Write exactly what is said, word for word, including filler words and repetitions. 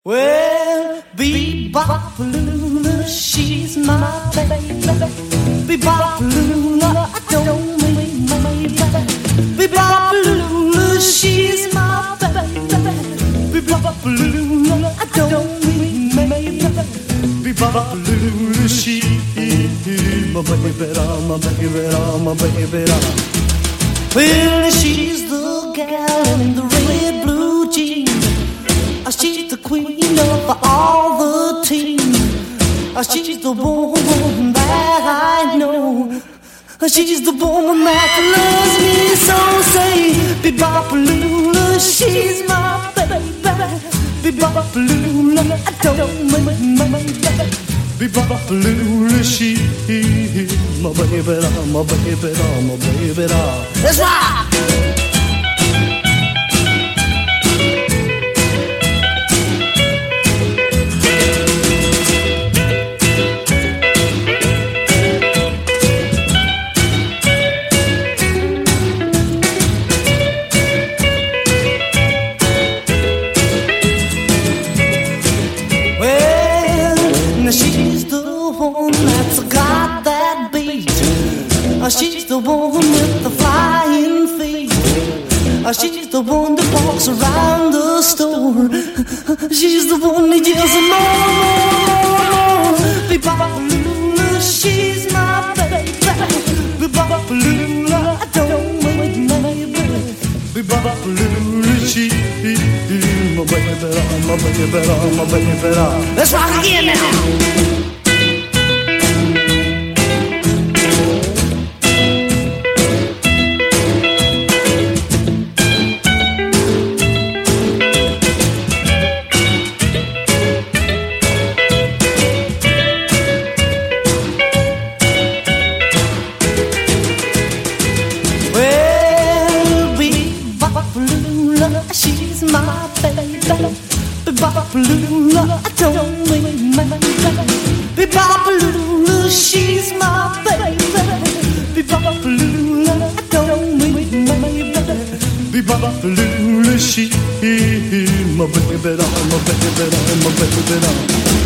Well, Bebop-a-lula, she's my baby. Bebop-a-lula, I don't mean my baby. Bebop-a-lula, she's my baby. Bebop-a-lula, I don't mean my baby. Bebop-a-lula, she's my baby, my baby, my baby. Well, she's the gal in the red blue jeans. She's the queen of all the team. She's the woman that I know. She's the woman that loves me so. Say, Bebop-a-lula, she's my baby. Bebop-a-lula, I don't mean my baby. Bebop-a-lula, she's my baby, my baby, my baby. Let's rock! She's the woman with the flying feet. She's the one that walks around the store. She's the one that yells more, more, more. Bebop-a-lula, she's my baby. Bebop-a-lula, I don't mean my baby. Bebop-a-lula, she's my baby, my baby, my baby. Let's rock again now. She's my baby. Bebop-a-lula, I don't mean my baby. Bebop-a-lula, she's my baby. Bebop-a-lula, I don't mean my baby. Bebop-a-lula, she's my baby, my baby, my baby.